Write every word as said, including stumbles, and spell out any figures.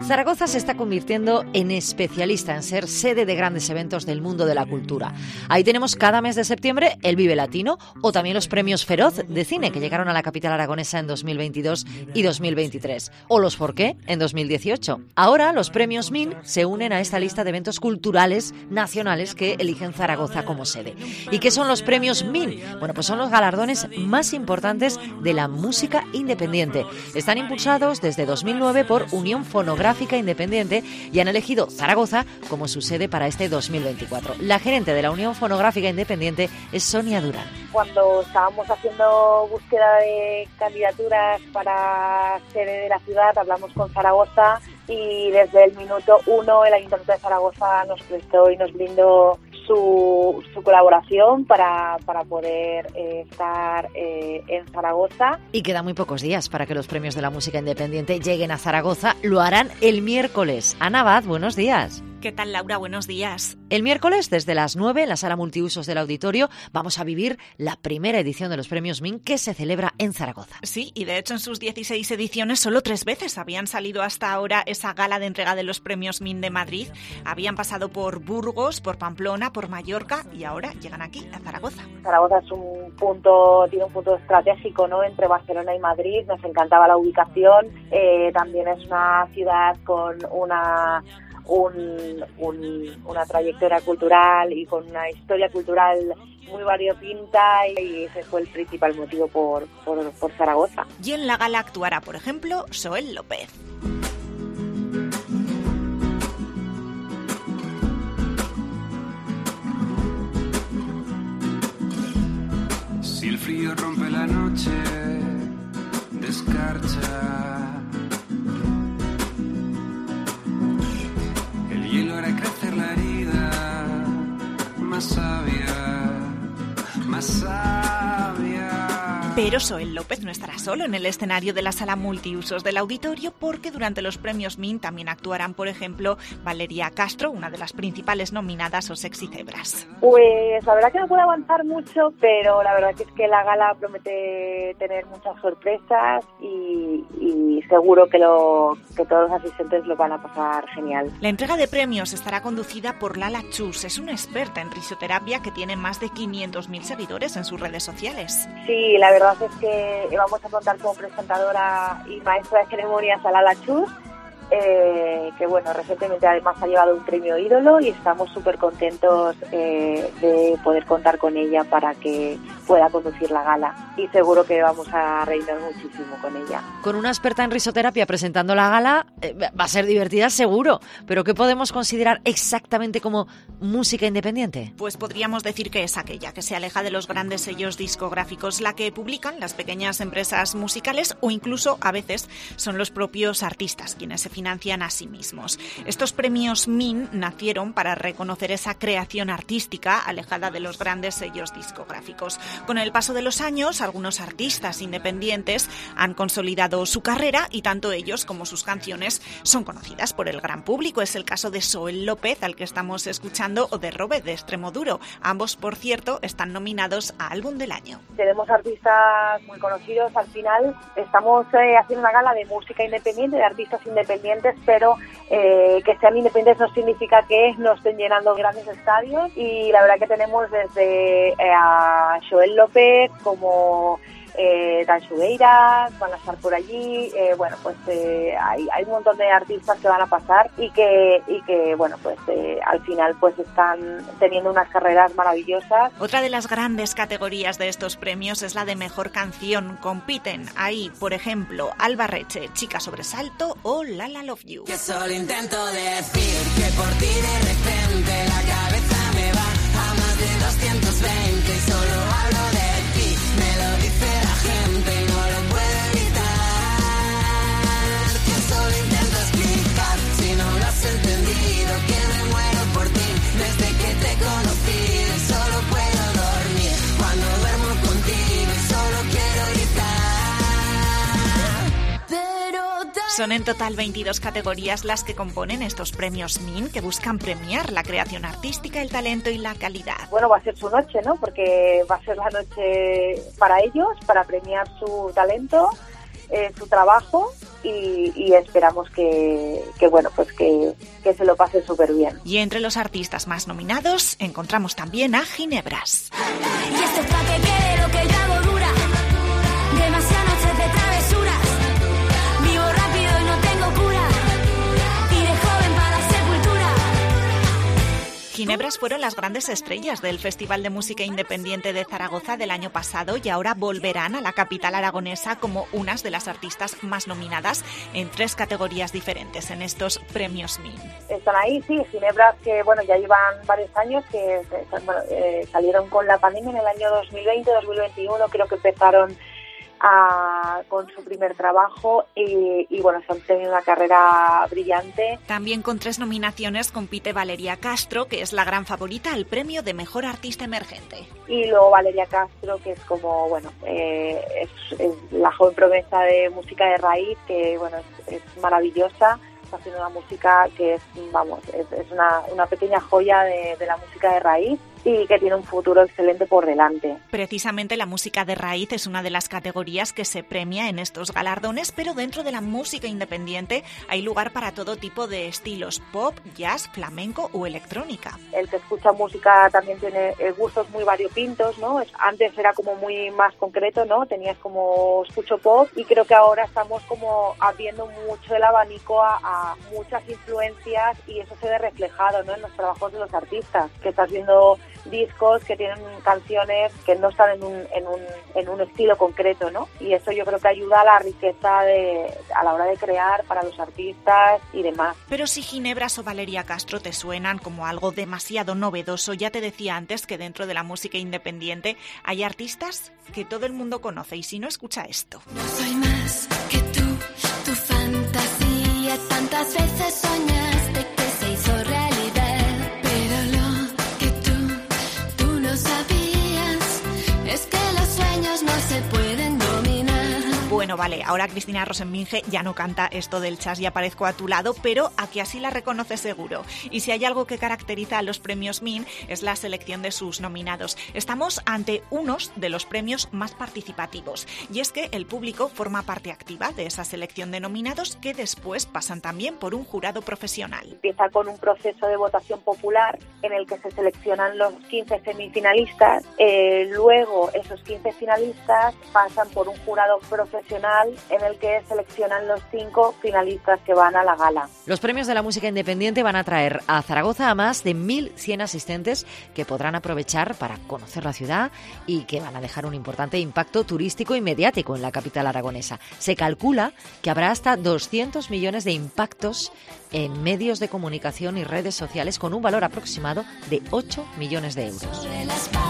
Zaragoza se está convirtiendo en especialista en ser sede de grandes eventos del mundo de la cultura. Ahí tenemos cada mes de septiembre el Vive Latino o también los premios Feroz de cine que llegaron a la capital aragonesa en dos mil veintidós y dos mil veintitrés. O los ¿Por qué? En dos mil dieciocho. Ahora los premios M I N se unen a esta lista de eventos culturales nacionales que eligen Zaragoza como sede. ¿Y qué son los premios M I N? Bueno, pues son los galardones más importantes de la música independiente. Están impulsados desde dos mil nueve por Unión Fonográfica Independiente y han elegido Zaragoza como su sede para este dos mil veinticuatro. La gerente de la Unión Fonográfica Independiente es Sonia Durán. Cuando estábamos haciendo búsqueda de candidaturas para sede de la ciudad, hablamos con Zaragoza y desde el minuto uno el Ayuntamiento de Zaragoza nos prestó y nos brindó su, su colaboración para, para poder eh, estar eh, en Zaragoza. Y quedan muy pocos días para que los premios de la música independiente lleguen a Zaragoza. Lo harán el miércoles. Ana Abad, buenos días. ¿Qué tal, Laura? Buenos días. El miércoles, desde las nueve, en la sala multiusos del auditorio, vamos a vivir la primera edición de los premios M I N que se celebra en Zaragoza. Sí, y de hecho en sus dieciséis ediciones solo tres veces habían salido hasta ahora esa gala de entrega de los premios M I N de Madrid. Habían pasado por Burgos, por Pamplona, por Mallorca y ahora llegan aquí, a Zaragoza. Zaragoza es un punto, tiene un punto estratégico, ¿no?, entre Barcelona y Madrid. Nos encantaba la ubicación. Eh, también es una ciudad con una... Un, un, una trayectoria cultural y con una historia cultural muy variopinta, y ese fue el principal motivo por, por, por Zaragoza. Y en la gala actuará, por ejemplo, Soel López. Si el frío rompe la noche, descarcha. Hielo hará crecer la herida, más sabia, más sabia. Pero Soel López no estará solo en el escenario de la sala multiusos del auditorio, porque durante los premios M I N también actuarán, por ejemplo, Valeria Castro, una de las principales nominadas, o Sexy Zebras. Pues la verdad que no puedo avanzar mucho, pero la verdad que es que la gala promete tener muchas sorpresas y, y seguro que, lo, que todos los asistentes lo van a pasar genial. La entrega de premios estará conducida por Lala Chus. Es una experta en risoterapia que tiene más de quinientos mil seguidores en sus redes sociales. Sí, la verdad es que vamos a contar como presentadora y maestra de ceremonias a Lala Chus, eh, que bueno, recientemente además ha llevado un premio ídolo, y estamos súper contentos eh, de poder contar con ella para que pueda conducir la gala, y seguro que vamos a reírnos muchísimo con ella. Con una experta en risoterapia presentando la gala, eh, va a ser divertida seguro, pero ¿qué podemos considerar exactamente como música independiente? Pues podríamos decir que es aquella que se aleja de los grandes sellos discográficos, la que publican las pequeñas empresas musicales, o incluso a veces son los propios artistas quienes se financian a sí mismos. Estos premios M I N nacieron para reconocer esa creación artística alejada de los grandes sellos discográficos. Con el paso de los años, algunos artistas independientes han consolidado su carrera y tanto ellos como sus canciones son conocidas por el gran público. Es el caso de Soel López, al que estamos escuchando, o de Robert, de Extremoduro. Ambos, por cierto, están nominados a Álbum del Año. Tenemos artistas muy conocidos. Al final estamos eh, haciendo una gala de música independiente, de artistas independientes, pero eh, que sean independientes no significa que no estén llenando grandes estadios, y la verdad que tenemos desde eh, a Soel López como eh, Dan Xugueiras, van a estar por allí, eh, bueno, pues eh, hay, hay un montón de artistas que van a pasar y que, y que bueno, pues eh, al final pues están teniendo unas carreras maravillosas. Otra de las grandes categorías de estos premios es la de Mejor Canción. Compiten ahí, por ejemplo, Alba Reche, Chica Sobresalto, o Lala Love You. Que solo intento decir que por ti de repente la cabeza me va a más de doscientos veinte y solo hablo de ti, me lo dice la gente y no lo puedo evitar. Que solo intento explicar si no lo has entendido, que me muero por ti desde que te conocí, solo puedo dormir cuando duermo contigo y solo quiero gritar. Pero Son en total veintidós categorías las que componen estos premios M I N, que buscan premiar la creación artística, el talento y la calidad. Bueno, va a ser su noche, ¿no? Porque va a ser la noche para ellos, para premiar su talento, eh, su trabajo y, y esperamos que, que bueno, pues que, que se lo pasen súper bien. Y entre los artistas más nominados encontramos también a Ginebras. Y esto es pa' que quede lo que yo hago dura. Demasiadas noches de travesuras. Vivo rápido y no tengo cura. Y de joven para la sepultura. Ginebras fueron las grandes estrellas del Festival de Música Independiente de Zaragoza del año pasado y ahora volverán a la capital aragonesa como unas de las artistas más nominadas en tres categorías diferentes en estos premios M I N. Están ahí, sí, Ginebras, que bueno, ya llevan varios años, que bueno, eh, salieron con la pandemia en el año dos mil veinte, dos mil veintiuno, creo que empezaron A, con su primer trabajo y, y bueno, se han tenido una carrera brillante. También con tres nominaciones compite Valeria Castro, que es la gran favorita al premio de Mejor Artista Emergente. Y luego Valeria Castro, que es como, bueno, eh, es, es la joven promesa de música de raíz, que bueno, es, es maravillosa. Está haciendo una música que es, vamos, es, es una, una pequeña joya de, de la música de raíz y que tiene un futuro excelente por delante. Precisamente la música de raíz es una de las categorías que se premia en estos galardones, pero dentro de la música independiente hay lugar para todo tipo de estilos: pop, jazz, flamenco o electrónica. El que escucha música también tiene gustos muy variopintos, ¿no? Antes era como muy más concreto, ¿no? Tenías como escucho pop y creo que ahora estamos como abriendo mucho el abanico a, a muchas influencias y eso se ve reflejado, ¿no? En los trabajos de los artistas, que estás viendo discos que tienen canciones que no están en un, en un, en un estilo concreto, ¿no? Y eso yo creo que ayuda a la riqueza de, a la hora de crear para los artistas y demás. Pero si Ginebras o Valeria Castro te suenan como algo demasiado novedoso, ya te decía antes que dentro de la música independiente hay artistas que todo el mundo conoce, y si no, escucha esto. No soy más que tú, tu fantasía, tantas veces soñaste que se hizo realidad. Bueno, vale, ahora Cristina Rosenvinge ya no canta esto del chas y aparezco a tu lado, pero a que así la reconoce seguro. Y si hay algo que caracteriza a los premios M I N es la selección de sus nominados. Estamos ante unos de los premios más participativos, y es que el público forma parte activa de esa selección de nominados que después pasan también por un jurado profesional. Empieza con un proceso de votación popular en el que se seleccionan los quince semifinalistas, eh, luego esos quince finalistas pasan por un jurado profesional en el que seleccionan los cinco finalistas que van a la gala. Los premios de la música independiente van a traer a Zaragoza a más de mil cien asistentes que podrán aprovechar para conocer la ciudad y que van a dejar un importante impacto turístico y mediático en la capital aragonesa. Se calcula que habrá hasta doscientos millones de impactos en medios de comunicación y redes sociales con un valor aproximado de ocho millones de euros.